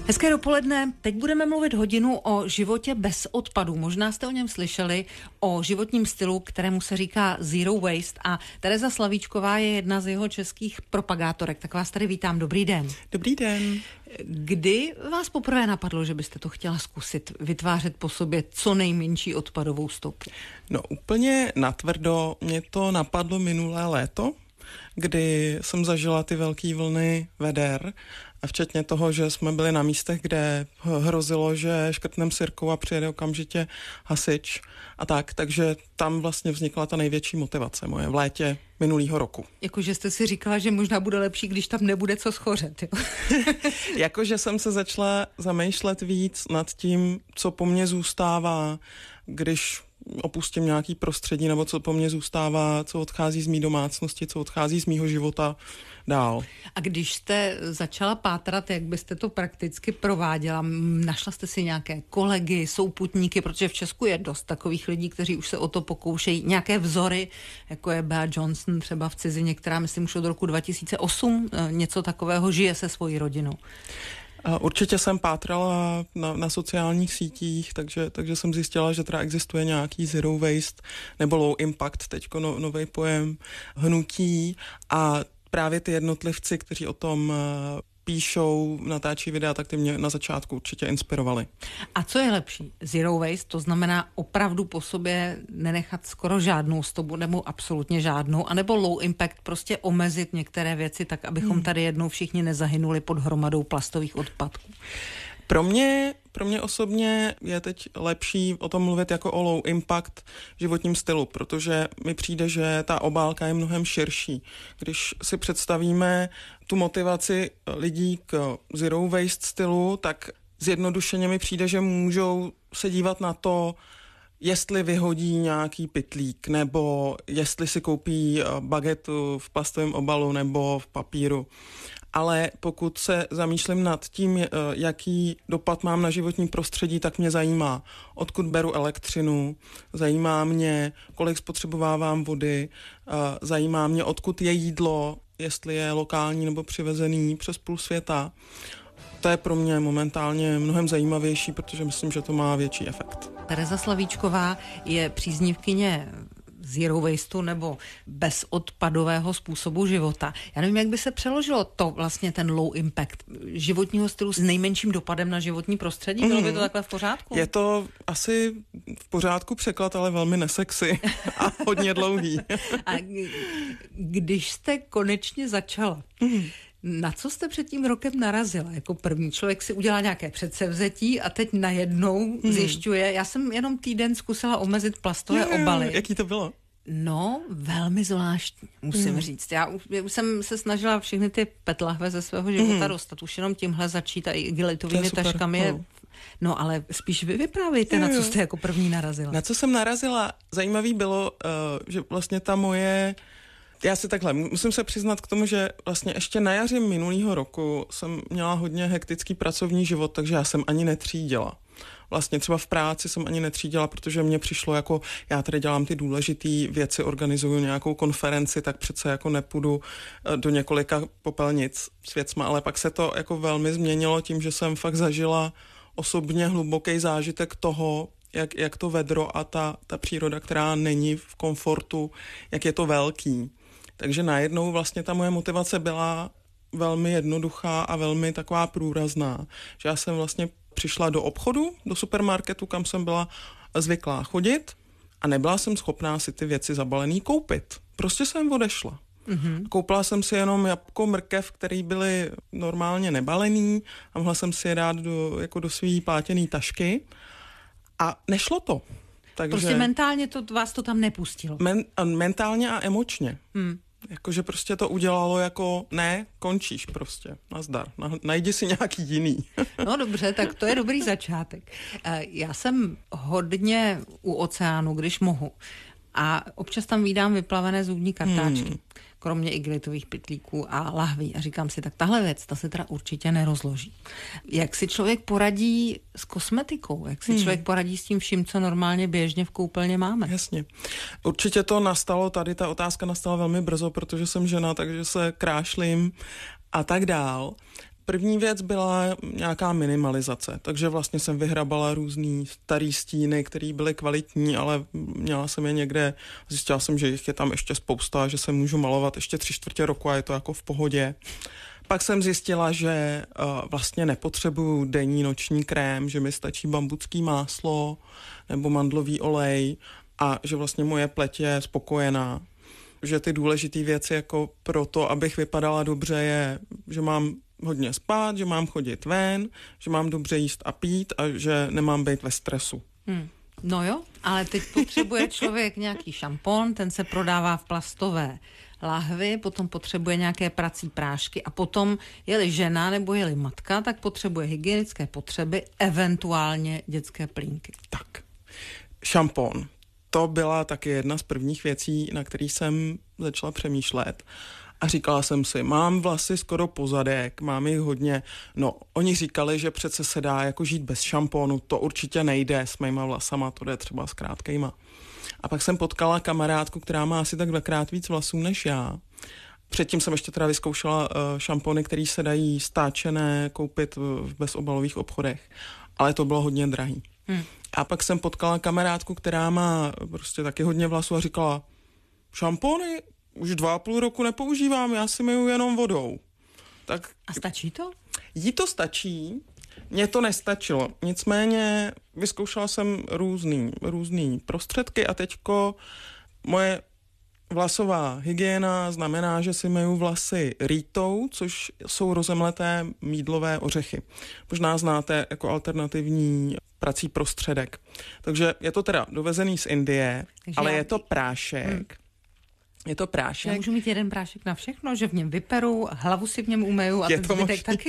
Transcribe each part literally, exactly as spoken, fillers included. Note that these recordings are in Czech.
Hezké dopoledne. Teď budeme mluvit hodinu o životě bez odpadů. Možná jste o něm slyšeli, o životním stylu, kterému se říká Zero Waste, a Tereza Slavíčková je jedna z jeho českých propagátorek. Tak vás tady vítám. Dobrý den. Dobrý den. Kdy vás poprvé napadlo, že byste to chtěla zkusit, vytvářet po sobě co nejmenší odpadovou stopu? No úplně natvrdo mě to napadlo minulé léto, kdy jsem zažila ty velké vlny veder, a včetně toho, že jsme byli na místech, kde hrozilo, že škrtnem sirkou a přijede okamžitě hasič a tak, takže tam vlastně vznikla ta největší motivace moje v létě minulýho roku. Jakože jste si říkala, že možná bude lepší, když tam nebude co schořet, jo? Jakože jsem se začala zamýšlet víc nad tím, co po mně zůstává, když opustím nějaký prostředí, nebo co po mně zůstává, co odchází z mý domácnosti, co odchází z mýho života dál. A když jste začala pátrat, jak byste to prakticky prováděla, našla jste si nějaké kolegy, souputníky, protože v Česku je dost takových lidí, kteří už se o to pokoušejí, nějaké vzory, jako je Bea Johnson třeba v cizině, která myslím už od roku dva tisíce osm něco takového žije se svojí rodinou. Určitě jsem pátrala na, na sociálních sítích, takže, takže jsem zjistila, že teda existuje nějaký zero waste nebo low impact, teďko no, nový pojem, hnutí, a právě ty jednotlivci, kteří o tom píšou, natáčí videa, tak ty mě na začátku určitě inspirovali. A co je lepší? Zero waste, to znamená opravdu po sobě nenechat skoro žádnou stopu, nebo absolutně žádnou, anebo low impact, prostě omezit některé věci tak, abychom hmm. tady jednou všichni nezahynuli pod hromadou plastových odpadků. Pro mě, pro mě osobně je teď lepší o tom mluvit jako o low impact životním stylu, protože mi přijde, že ta obálka je mnohem širší. Když si představíme tu motivaci lidí k zero waste stylu, tak zjednodušeně mi přijde, že můžou se dívat na to, jestli vyhodí nějaký pytlík, nebo jestli si koupí bagetu v plastovém obalu nebo v papíru. Ale pokud se zamýšlím nad tím, jaký dopad mám na životní prostředí, tak mě zajímá, odkud beru elektřinu, zajímá mě, kolik spotřebovávám vody, zajímá mě, odkud je jídlo, jestli je lokální nebo přivezený přes půl světa. To je pro mě momentálně mnohem zajímavější, protože myslím, že to má větší efekt. Tereza Slavíčková je příznivkyně zero wasteu nebo bezodpadového způsobu života. Já nevím, jak by se přeložilo to vlastně ten low impact životního stylu s nejmenším dopadem na životní prostředí. Bylo by to takhle v pořádku? Je to asi v pořádku překlad, ale velmi nesexy a hodně dlouhý. A když jste konečně začala, na co jste před tím rokem narazila? Jako první člověk si udělá nějaké předsevzetí a teď najednou hmm. zjišťuje. Já jsem jenom týden zkusila omezit plastové jo, jo, obaly. Jaký to bylo? No, velmi zvláštní, musím hmm. říct. Já už, už jsem se snažila všechny ty petlahve ze svého života hmm. dostat. Už jenom tímhle začít a igelitovými taškami je... No. no, ale spíš vy vyprávějte, jo, jo. na co jste jako první narazila. Na co jsem narazila? Zajímavý bylo, uh, že vlastně ta moje... Já si takhle, musím se přiznat k tomu, že vlastně ještě na jaře minulýho roku jsem měla hodně hektický pracovní život, takže já jsem ani netřídila. Vlastně třeba v práci jsem ani netřídila, protože mně přišlo jako, já tady dělám ty důležitý věci, organizuju nějakou konferenci, tak přece jako nepůjdu do několika popelnic s věcma, ale pak se to jako velmi změnilo tím, že jsem fakt zažila osobně hluboký zážitek toho, jak, jak to vedro a ta, ta příroda, která není v komfortu, jak je to velký. Takže najednou vlastně ta moje motivace byla velmi jednoduchá a velmi taková průrazná. Že já jsem vlastně přišla do obchodu, do supermarketu, kam jsem byla zvyklá chodit, a nebyla jsem schopná si ty věci zabalený koupit. Prostě jsem odešla. Mm-hmm. Koupila jsem si jenom jabko, mrkev, který byly normálně nebalený, a mohla jsem si je dát do, jako do svý plátěný tašky, a nešlo to. Takže prostě mentálně to, vás to tam nepustilo. Men, mentálně a emočně. Hmm. Jakože prostě to udělalo jako ne, končíš prostě, nazdar, najdi si nějaký jiný. No dobře, tak to je dobrý začátek. Já jsem hodně u oceánu, když mohu. A občas tam vídám vyplavené zubní kartáčky, hmm. kromě igelitových pytlíků a lahví. A říkám si, tak tahle věc, ta se teda určitě nerozloží. Jak si člověk poradí s kosmetikou? Jak si hmm. člověk poradí s tím vším, co normálně běžně v koupelně máme? Jasně. Určitě to nastalo, tady ta otázka nastala velmi brzo, protože jsem žena, takže se krášlím a tak dál. První věc byla nějaká minimalizace, takže vlastně jsem vyhrabala různý starý stíny, které byly kvalitní, ale měla jsem je někde, zjistila jsem, že jich je tam ještě spousta, že se můžu malovat ještě tři čtvrtě roku a je to jako v pohodě. Pak jsem zjistila, že uh, vlastně nepotřebuju denní noční krém, že mi stačí bambucký máslo nebo mandlový olej a že vlastně moje pleť je spokojená. Že ty důležité věci jako pro to, abych vypadala dobře, je, že mám hodně spát, že mám chodit ven, že mám dobře jíst a pít a že nemám být ve stresu. Hmm. No jo, ale teď potřebuje člověk nějaký šampon, ten se prodává v plastové lahvi, potom potřebuje nějaké prací prášky a potom, je-li žena nebo je-li matka, tak potřebuje hygienické potřeby, eventuálně dětské plínky. Tak, šampon. To byla taky jedna z prvních věcí, na který jsem začala přemýšlet. A říkala jsem si, mám vlasy skoro po zadek, mám jich hodně. No, oni říkali, že přece se dá jako žít bez šampónu, to určitě nejde s mýma vlasama, to jde třeba s krátkejma. A pak jsem potkala kamarádku, která má asi tak dvakrát víc vlasů než já. Předtím jsem ještě teda vyzkoušela uh, šampony, které se dají stáčené koupit v bezobalových obchodech, ale to bylo hodně drahý. Hmm. A pak jsem potkala kamarádku, která má prostě taky hodně vlasů a říkala, šampony už dva a půl roku nepoužívám, já si myju jenom vodou. Tak, a stačí to? Jí to stačí, mně to nestačilo. Nicméně vyzkoušela jsem různý, různý prostředky a teďko moje vlasová hygiena znamená, že si myju vlasy rýtou, což jsou rozemleté mýdlové ořechy. Možná znáte jako alternativní prací prostředek. Takže je to teda dovezený z Indie, takže ale já... je to prášek. Hmm. Je to prášek. Já můžu mít jeden prášek na všechno, že v něm vyperu, hlavu si v něm umeju a je ten zbytek taky.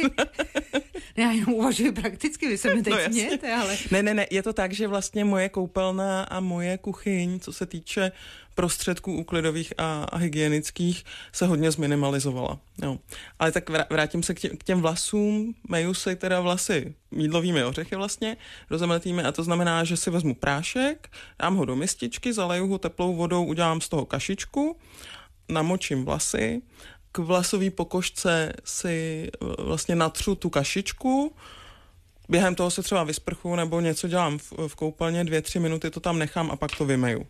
Já jenom uvažuji prakticky, vy se mi teď no, smějete, ale... Ne, ne, ne, je to tak, že vlastně moje koupelna a moje kuchyň, co se týče prostředků úklidových a, a hygienických, se hodně zminimalizovala. Jo. Ale tak vrátím se k těm, k těm vlasům, meju si teda vlasy mýdlovými ořechy vlastně, rozemletými, a to znamená, že si vezmu prášek, dám ho do mističky, zaleju ho teplou vodou, udělám z toho kašičku, namočím vlasy, k vlasové pokožce si vlastně natřu tu kašičku, během toho se třeba vysprchu nebo něco dělám v, v koupelně, dvě, tři minuty to tam nechám a pak to vymeju.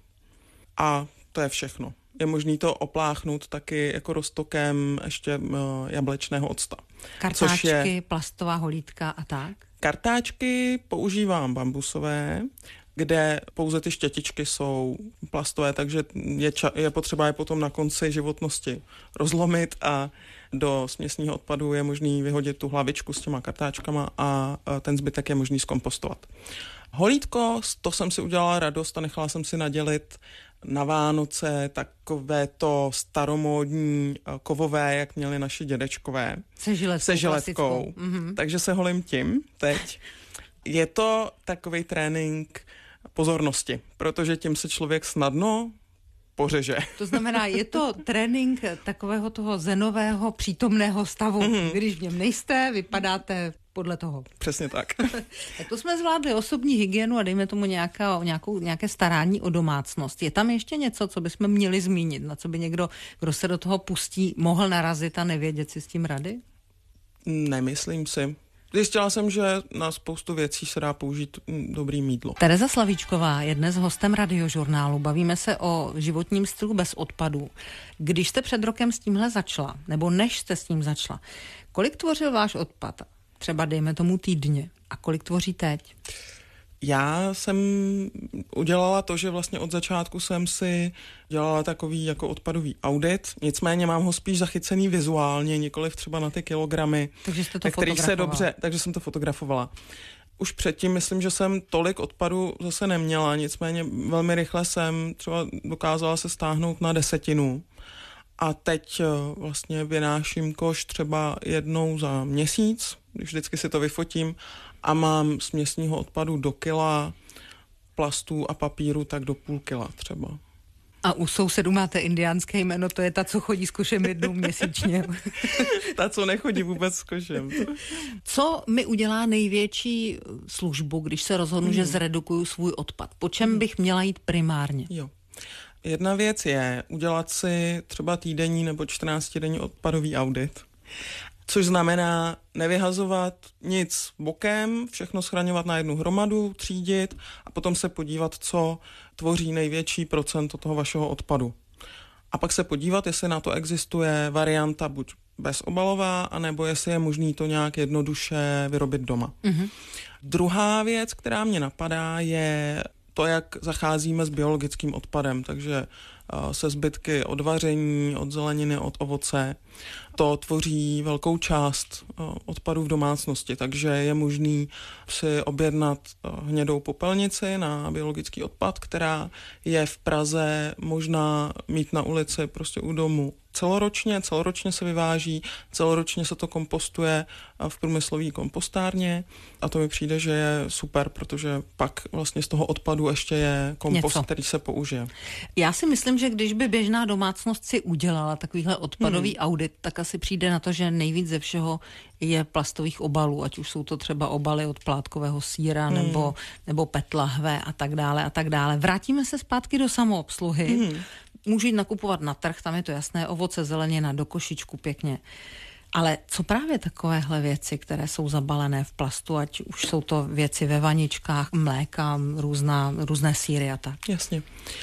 A to je všechno. Je možný to opláchnout taky jako roztokem ještě uh, jablečného octa. Kartáčky, je... plastová holítka a tak? Kartáčky používám bambusové, kde pouze ty štětičky jsou plastové, takže je, ča- je potřeba je potom na konci životnosti rozlomit a do směsního odpadu je možný vyhodit tu hlavičku s těma kartáčkama a ten zbytek je možný zkompostovat. Holítko, to jsem si udělala radost a nechala jsem si nadělit na Vánoce takové to staromódní kovové, jak měli naši dědečkové. Se žiletkou. Se žiletkou. Mm-hmm. Takže se holím tím teď. Je to takovej trénink pozornosti, protože tím se člověk snadno pořeže. To znamená, je to trénink takového toho zenového přítomného stavu. Mm-hmm. Když v něm nejste, vypadáte podle toho. Přesně tak. Tak to jsme zvládli osobní hygienu a dejme tomu nějaká, nějakou, nějaké starání o domácnost. Je tam ještě něco, co bychom měli zmínit, na co by někdo, kdo se do toho pustí, mohl narazit a nevědět si s tím rady? Nemyslím si. Zjistila jsem, že na spoustu věcí se dá použít dobrý mýdlo. Tereza Slavíčková je dnes hostem Radiožurnálu. Bavíme se o životním stylu bez odpadů. Když jste před rokem s tímhle začala, nebo než jste s tím začala, kolik tvořil váš odpad? Třeba dejme tomu týdně. A kolik tvoří teď? Já jsem udělala to, že vlastně od začátku jsem si dělala takový jako odpadový audit, nicméně mám ho spíš zachycený vizuálně, nikoliv třeba na ty kilogramy. Takže jste to fotografovala. Se dobře, takže jsem to fotografovala. Už předtím myslím, že jsem tolik odpadu zase neměla, nicméně velmi rychle jsem třeba dokázala se stáhnout na desetinu. A teď vlastně vynáším koš třeba jednou za měsíc, když vždycky si to vyfotím, a mám směsního odpadu do kila, plastů a papíru tak do půl kila třeba. A u sousedů máte indiánské jméno, to je ta, co chodí s košem jednou měsíčně. Ta, co nechodí vůbec s košem. Co mi udělá největší službu, když se rozhodnu, hmm. že zredukuju svůj odpad? Po čem hmm. bych měla jít primárně? Jo. Jedna věc je udělat si třeba týdenní nebo čtrnáctidenní odpadový audit což znamená nevyhazovat nic bokem, všechno schraňovat na jednu hromadu, třídit a potom se podívat, co tvoří největší procento toho vašeho odpadu. A pak se podívat, jestli na to existuje varianta buď bezobalová, anebo jestli je možný to nějak jednoduše vyrobit doma. Mm-hmm. Druhá věc, která mě napadá, je to, jak zacházíme s biologickým odpadem, takže se zbytky od vaření, od zeleniny, od ovoce. To tvoří velkou část odpadu v domácnosti, takže je možný si objednat hnědou popelnici na biologický odpad, která je v Praze možná mít na ulici prostě u domu celoročně, celoročně se vyváží, celoročně se to kompostuje v průmyslové kompostárně a to mi přijde, že je super, protože pak vlastně z toho odpadu ještě je kompost, něco, který se použije. Já si myslím, že když by běžná domácnost si udělala takovýhle odpadový hmm. audit, tak asi přijde na to, že nejvíc ze všeho je plastových obalů, ať už jsou to třeba obaly od plátkového sýra hmm. nebo, nebo pet lahve a tak dále a tak dále. Vrátíme se zpátky do samoobsluhy. Hmm. Můžu jít nakupovat na trh, tam je to jasné, ovoce, zelenina, do košičku pěkně. Ale co právě takovéhle věci, které jsou zabalené v plastu, ať už jsou to věci ve vaničkách, mléka, různá, různé sýry a tak? Jasně.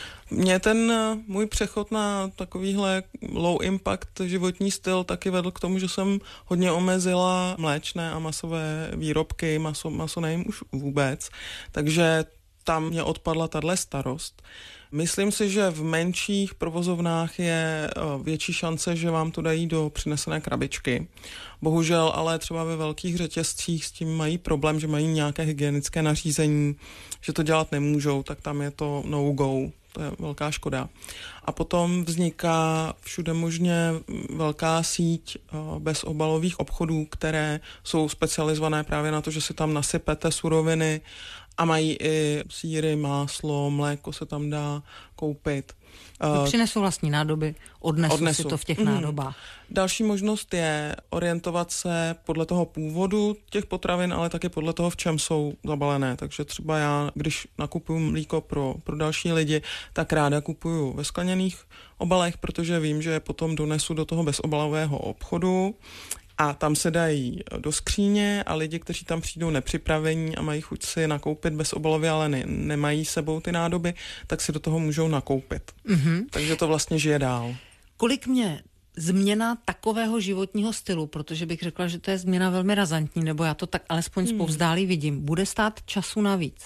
Mě ten můj přechod na takovýhle low impact životní styl taky vedl k tomu, že jsem hodně omezila mléčné a masové výrobky, maso, maso nejím už vůbec, takže tam mě odpadla tahle starost. Myslím si, že v menších provozovnách je větší šance, že vám to dají do přinesené krabičky. Bohužel ale třeba ve velkých řetězcích s tím mají problém, že mají nějaké hygienické nařízení, že to dělat nemůžou, tak tam je to no-go. To je velká škoda. A potom vzniká všude možně velká síť bezobalových obchodů, které jsou specializované právě na to, že si tam nasypete suroviny a mají i sýry, máslo, mléko se tam dá koupit. To přinesou vlastní nádoby, odnesu, odnesu si to v těch mm. nádobách. Další možnost je orientovat se podle toho původu těch potravin, ale taky podle toho, v čem jsou zabalené. Takže třeba já, když nakupuju mlíko pro, pro další lidi, tak ráda kupuju ve skleněných obalech, protože vím, že je potom donesu do toho bezobalového obchodu a tam se dají do skříně a lidi, kteří tam přijdou nepřipravení a mají chuť si nakoupit bezobalově, ale ne, nemají sebou ty nádoby, tak si do toho můžou nakoupit. Mm-hmm. Takže to vlastně žije dál. Kolik mě změna takového životního stylu, protože bych řekla, že to je změna velmi razantní, nebo já to tak alespoň hmm. zpovzdálí vidím, bude stát času navíc?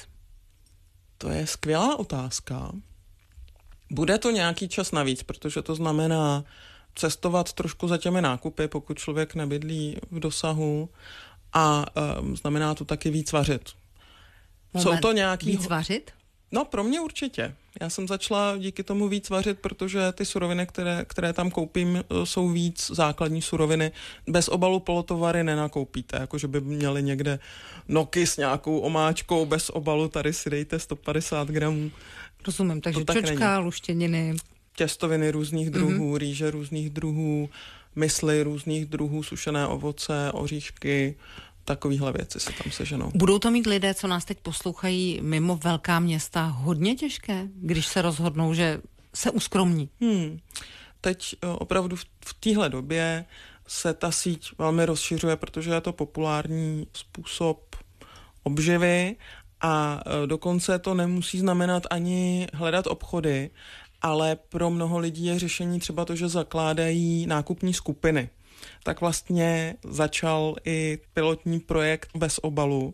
To je skvělá otázka. Bude to nějaký čas navíc, protože to znamená cestovat trošku za těmi nákupy, pokud člověk nebydlí v dosahu a um, znamená to taky víc vařit. Moment, jsou to nějaký... Víc vařit? No, pro mě určitě. Já jsem začala díky tomu víc vařit, protože ty suroviny, které, které tam koupím, jsou víc základní suroviny. Bez obalu polotovary nenakoupíte, jakože by měli někde noky s nějakou omáčkou, bez obalu tady si dejte sto padesát gramů. Rozumím, takže to čočka, tak luštěniny... Těstoviny různých druhů, mm-hmm. rýže různých druhů, mysli různých druhů, sušené ovoce, oříšky, takovýhle věci se tam seženou. Budou to mít lidé, co nás teď poslouchají mimo velká města, hodně těžké, když se rozhodnou, že se uskromní? Hmm. Teď opravdu v, v téhle době se ta síť velmi rozšiřuje, protože je to populární způsob obživy a dokonce to nemusí znamenat ani hledat obchody, ale pro mnoho lidí je řešení třeba to, že zakládají nákupní skupiny. Tak vlastně začal i pilotní projekt bez obalu,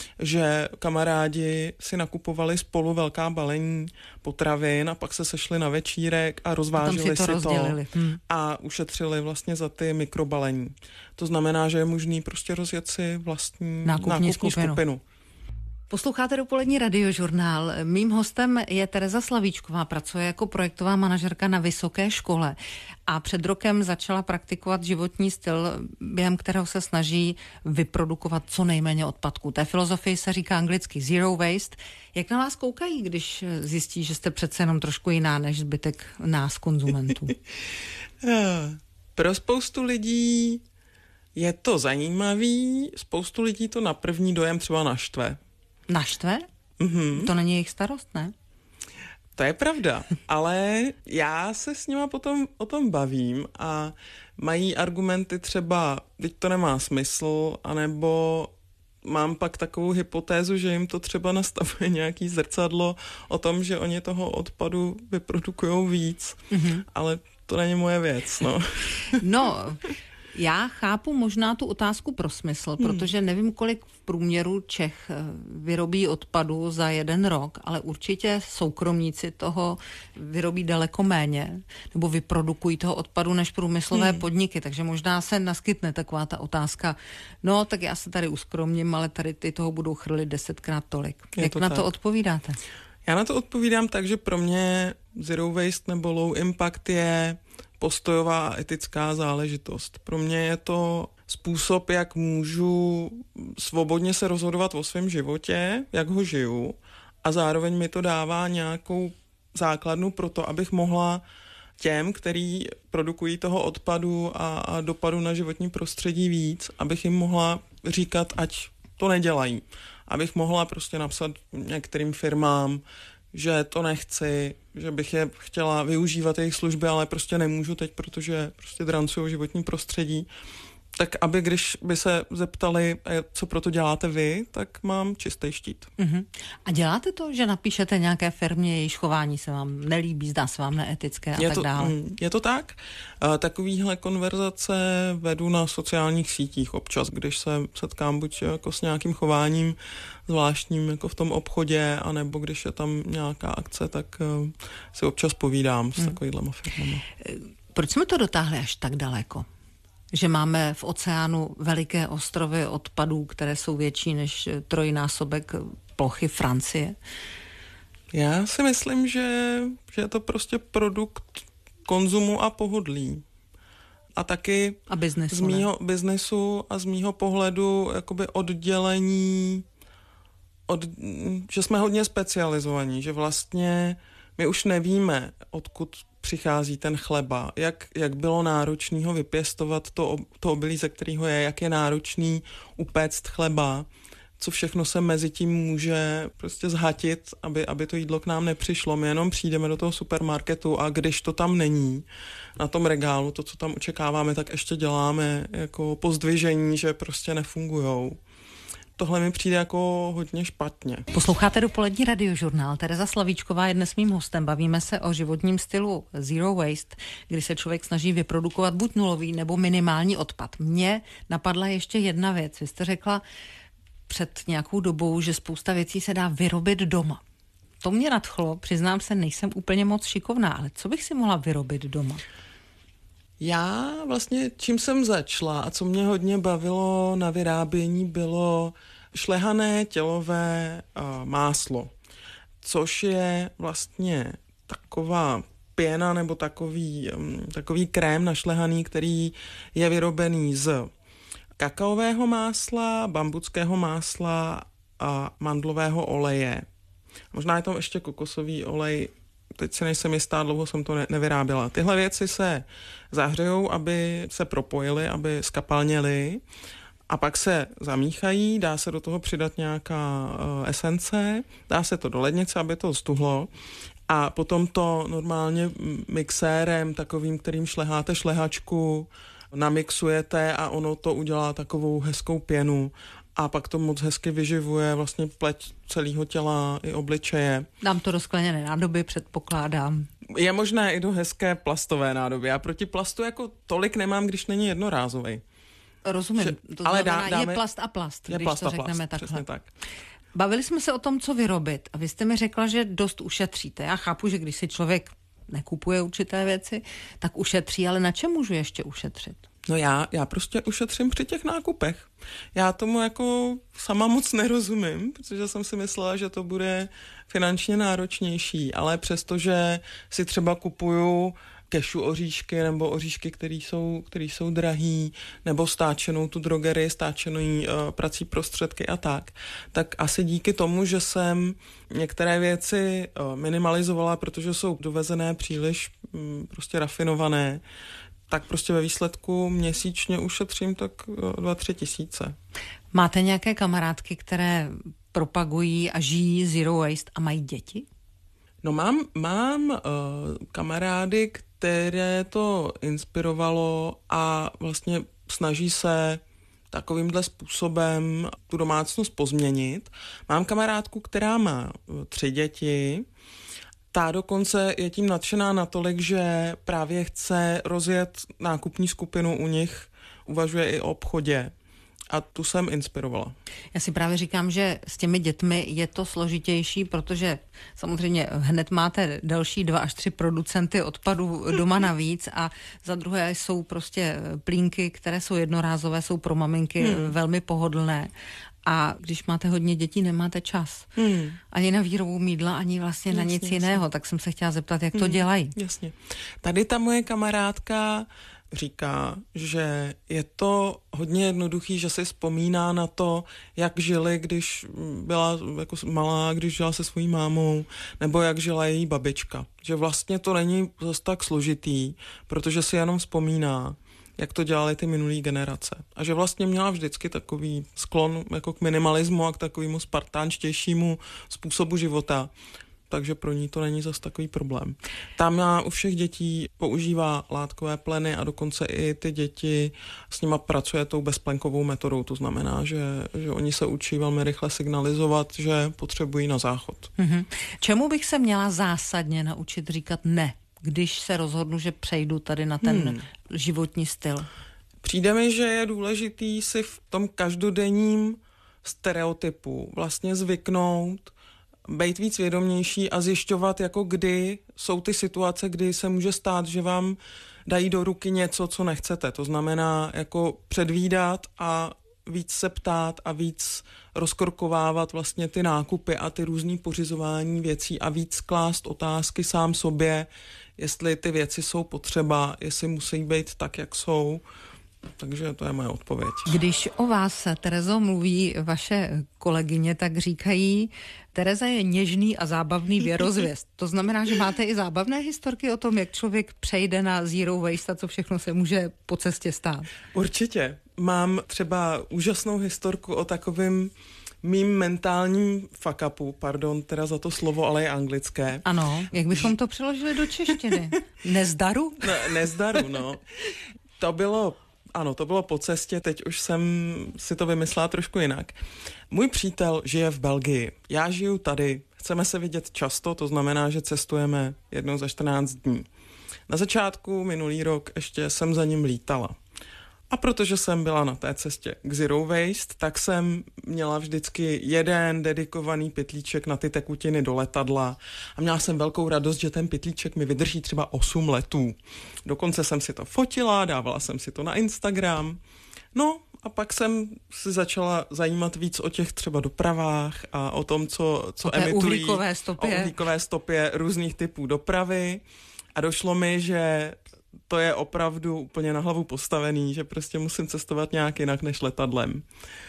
že kamarádi si nakupovali spolu velká balení potravin a pak se sešli na večírek a rozvážili si to, si to hmm. a ušetřili vlastně za ty mikrobalení. To znamená, že je možný prostě rozjet si vlastní nákupní, nákupní skupinu. skupinu. Posloucháte dopolední radiožurnál. Mým hostem je Tereza Slavíčková, pracuje jako projektová manažerka na vysoké škole a před rokem začala praktikovat životní styl, během kterého se snaží vyprodukovat co nejméně odpadků. Té filozofii se říká anglicky zero waste. Jak na vás koukají, když zjistí, že jste přece jenom trošku jiná než zbytek nás, konzumentů? Pro spoustu lidí je to zajímavý, spoustu lidí to na první dojem třeba naštve. Naštve? Mm-hmm. To není jejich starost, ne? To je pravda, ale já se s nima potom o tom bavím a mají argumenty třeba, teď to nemá smysl, anebo mám pak takovou hypotézu, že jim to třeba nastavuje nějaký zrcadlo o tom, že oni toho odpadu vyprodukujou víc, mm-hmm. ale to není moje věc, no. No, já chápu možná tu otázku pro smysl, hmm. protože nevím, kolik v průměru Čech vyrobí odpadu za jeden rok, ale určitě soukromníci toho vyrobí daleko méně, nebo vyprodukují toho odpadu než průmyslové hmm. podniky, takže možná se naskytne taková ta otázka, no tak já se tady uskromním, ale tady ty toho budou chrlit desetkrát tolik. Je Jak to na tak. to odpovídáte? Já na to odpovídám tak, že pro mě zero waste nebo low impact je postojová a etická záležitost. Pro mě je to způsob, jak můžu svobodně se rozhodovat o svém životě, jak ho žiju, a zároveň mi to dává nějakou základnu pro to, abych mohla těm, který produkují toho odpadu a, a dopadu na životní prostředí víc, abych jim mohla říkat, ať to nedělají. Abych mohla prostě napsat některým firmám, že to nechci, že bych je chtěla využívat jejich služby, ale prostě nemůžu teď, protože prostě drancují životní prostředí. Tak aby když by se zeptali, co pro to děláte vy, tak mám čistý štít. Uh-huh. A děláte to, že napíšete nějaké firmě, jejíž chování se vám nelíbí, zdá se vám neetické a je tak to, dále? Je to tak. Takovýhle konverzace vedu na sociálních sítích občas, když se setkám buď jako s nějakým chováním zvláštním jako v tom obchodě, anebo když je tam nějaká akce, tak si občas povídám s hmm. takovýhlema firmama. Proč jsme to dotáhli až tak daleko? Že máme v oceánu veliké ostrovy odpadů, které jsou větší než trojnásobek plochy Francie? Já si myslím, že, že je to prostě produkt konzumu a pohodlí. A taky a biznesu, z mýho biznesu a z mýho pohledu jakoby oddělení, od, že jsme hodně specializovaní, že vlastně my už nevíme, odkud přichází ten chleba, jak, jak bylo náročný ho vypěstovat, to, to obilí, ze kterého je, jak je náročný upéct chleba, co všechno se mezi tím může prostě zhatit, aby, aby to jídlo k nám nepřišlo. My jenom přijdeme do toho supermarketu a když to tam není na tom regálu, to, co tam očekáváme, tak ještě děláme jako pozdvižení, že prostě nefungujou. Tohle mi přijde jako hodně špatně. Posloucháte Dopolední radiožurnál. Tereza Slavíčková je dnes mým hostem. Bavíme se o životním stylu zero waste, kdy se člověk snaží vyprodukovat buď nulový nebo minimální odpad. Mně napadla ještě jedna věc. Vy jste řekla před nějakou dobou, že spousta věcí se dá vyrobit doma. To mě nadchlo, přiznám se, nejsem úplně moc šikovná, ale co bych si mohla vyrobit doma? Já vlastně, čím jsem začala a co mě hodně bavilo na vyrábění, bylo šlehané tělové uh, máslo, což je vlastně taková pěna nebo takový, um, takový krém našlehaný, který je vyrobený z kakaového másla, bambuckého másla a mandlového oleje. Možná je tam ještě kokosový olej, teď si nejsem jistá, dlouho jsem to ne- nevyráběla. Tyhle věci se zahřejou, aby se propojily, aby skapalněly, a pak se zamíchají, dá se do toho přidat nějaká uh, esence, dá se to do lednice, aby to stuhlo, a potom to normálně mixérem, takovým, kterým šleháte šlehačku, namixujete a ono to udělá takovou hezkou pěnu. A pak to moc hezky vyživuje vlastně pleť celého těla i obličeje. Dám to do skleněné nádoby, předpokládám. Je možné i do hezké plastové nádoby. Já proti plastu jako tolik nemám, když není jednorázový. Rozumím. Že, to ale znamená, dá, dáme, je plast a plast, je když plast to a řekneme plast, takhle. Tak. Bavili jsme se o tom, co vyrobit, a vy jste mi řekla, že dost ušetříte. Já chápu, že když si člověk nekupuje určité věci, tak ušetří, ale na čem můžu ještě ušetřit? No já, já prostě ušetřím při těch nákupech. Já tomu jako sama moc nerozumím, protože jsem si myslela, že to bude finančně náročnější, ale přestože si třeba kupuju kešu oříšky nebo oříšky, které jsou, které jsou drahý, nebo stáčenou tu drogerii, stáčený uh, prací prostředky a tak, tak asi díky tomu, že jsem některé věci uh, minimalizovala, protože jsou dovezené příliš um, prostě rafinované, tak prostě ve výsledku měsíčně ušetřím tak dva, tři tisíce. Máte nějaké kamarádky, které propagují a žijí zero waste a mají děti? No mám, mám uh, kamarády, které to inspirovalo a vlastně snaží se takovýmhle způsobem tu domácnost pozměnit. Mám kamarádku, která má tři děti. Ta dokonce je tím nadšená natolik, že právě chce rozjet nákupní skupinu u nich, uvažuje i o obchodě. A tu jsem inspirovala. Já si právě říkám, že s těmi dětmi je to složitější, protože samozřejmě hned máte další dva až tři producenty odpadu doma navíc a za druhé jsou prostě plínky, které jsou jednorázové, jsou pro maminky hmm. velmi pohodlné. A když máte hodně dětí, nemáte čas. Hmm. Ani na výrobu mýdla, ani vlastně jasně, na nic jasně. jiného. Tak jsem se chtěla zeptat, jak to hmm. dělají. Jasně. Tady ta moje kamarádka říká, že je to hodně jednoduchý, že si vzpomíná na to, jak žili, když byla jako malá, když žila se svojí mámou, nebo jak žila její babička. Že vlastně to není zase tak složitý, protože si jenom vzpomíná, jak to dělaly ty minulý generace. A že vlastně měla vždycky takový sklon jako k minimalismu a k takovému spartánštějšímu způsobu života. Takže pro ní to není zas takový problém. Tam má u všech dětí používá látkové pleny a dokonce i ty děti s nima pracuje tou bezplenkovou metodou. To znamená, že, že oni se učí velmi rychle signalizovat, že potřebují na záchod. Mm-hmm. Čemu bych se měla zásadně naučit říkat ne, když se rozhodnu, že přejdu tady na ten hmm. životní styl? Přijde mi, že je důležitý si v tom každodenním stereotypu vlastně zvyknout, být víc vědomější a zjišťovat, jako kdy jsou ty situace, kdy se může stát, že vám dají do ruky něco, co nechcete. To znamená jako předvídat a víc se ptát a víc rozkorkovávat vlastně ty nákupy a ty různý pořizování věcí a víc klást otázky sám sobě, jestli ty věci jsou potřeba, jestli musí být tak, jak jsou. Takže to je moje odpověď. Když o vás, Terezo, mluví vaše kolegyně, tak říkají, Tereza je něžný a zábavný věrozvěst. To znamená, že máte i zábavné historky o tom, jak člověk přejde na zero waste a co všechno se může po cestě stát. Určitě. Mám třeba úžasnou historku o takovém mým mentálním fuck-upu, pardon, teda za to slovo, ale je anglické. Ano, jak bychom to přeložili do češtiny? Nezdaru? Ne, nezdaru, no. To bylo Ano, to bylo po cestě, teď už jsem si to vymyslela trošku jinak. Můj přítel žije v Belgii, já žiju tady, chceme se vidět často, to znamená, že cestujeme jednou za čtrnáct dní. Na začátku minulý rok ještě jsem za ním lítala. A protože jsem byla na té cestě k Zero Waste, tak jsem měla vždycky jeden dedikovaný pytlíček na ty tekutiny do letadla a měla jsem velkou radost, že ten pytlíček mi vydrží třeba osm letů. Dokonce jsem si to fotila, dávala jsem si to na Instagram. No a pak jsem si začala zajímat víc o těch třeba dopravách a o tom, co, co o té emitují. Uhlíkové stopě. O uhlíkové stopě různých typů dopravy. A došlo mi, že to je opravdu úplně na hlavu postavený, že prostě musím cestovat nějak jinak než letadlem.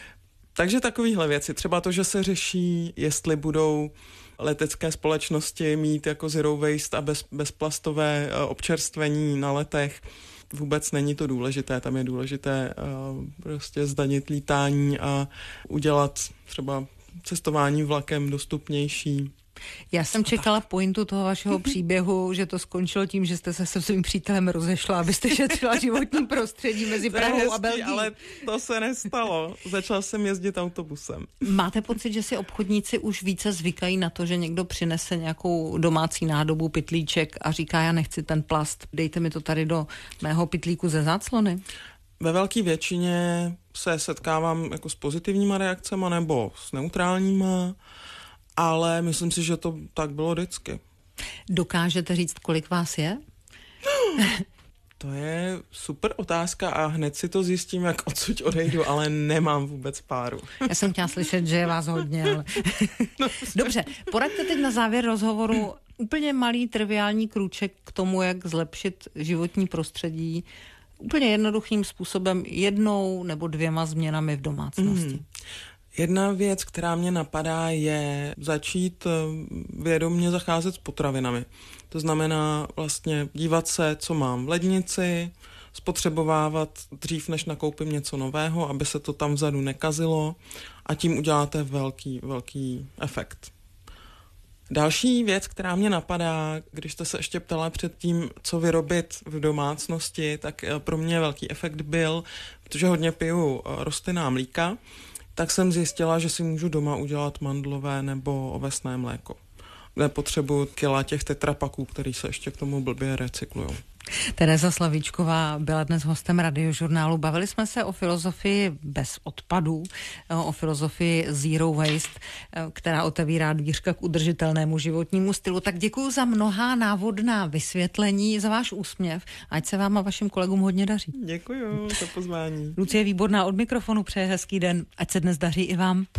Takže takovýhle věci. Třeba to, že se řeší, jestli budou letecké společnosti mít jako zero waste a bez, bezplastové občerstvení na letech. Vůbec není to důležité. Tam je důležité uh, prostě zdanit lítání a udělat třeba cestování vlakem dostupnější. Já jsem čekala pointu toho vašeho příběhu, že to skončilo tím, že jste se se svým přítelem rozešla, abyste šetřila životní prostředí mezi Prahou a Belgií. Ale to se nestalo. Začala jsem jezdit autobusem. Máte pocit, že si obchodníci už více zvykají na to, že někdo přinese nějakou domácí nádobu, pytlíček a říká, já nechci ten plast, dejte mi to tady do mého pytlíku ze záclony? Ve velké většině se setkávám jako s pozitivníma reakcemi nebo s neutrálníma, ale myslím si, že to tak bylo vždycky. Dokážete říct, kolik vás je? To je super otázka a hned si to zjistím, jak odsud odejdu, ale nemám vůbec páru. Já jsem chtěla slyšet, že je vás hodně, ale... Dobře, poraďte teď na závěr rozhovoru úplně malý triviální krůček k tomu, jak zlepšit životní prostředí úplně jednoduchým způsobem, jednou nebo dvěma změnami v domácnosti. Mm. Jedna věc, která mě napadá, je začít vědomě zacházet s potravinami. To znamená vlastně dívat se, co mám v lednici, spotřebovávat dřív, než nakoupím něco nového, aby se to tam vzadu nekazilo a tím uděláte velký, velký efekt. Další věc, která mě napadá, když jste se ještě ptala předtím, co vyrobit v domácnosti, tak pro mě velký efekt byl, protože hodně piju rostlinná mlíka, tak jsem zjistila, že si můžu doma udělat mandlové nebo ovesné mléko. Nepotřebuji kila těch tetrapaků, který se ještě k tomu blbě recyklujou. Tereza Slavíčková byla dnes hostem Radiožurnálu. Bavili jsme se o filozofii bez odpadů, o filozofii zero waste, která otevírá dvířka k udržitelnému životnímu stylu. Tak děkuji za mnohá návodná vysvětlení, za váš úsměv. Ať se vám a vašim kolegům hodně daří. Děkuji za pozvání. Lucie Výborná od mikrofonu přeje hezký den. Ať se dnes daří i vám.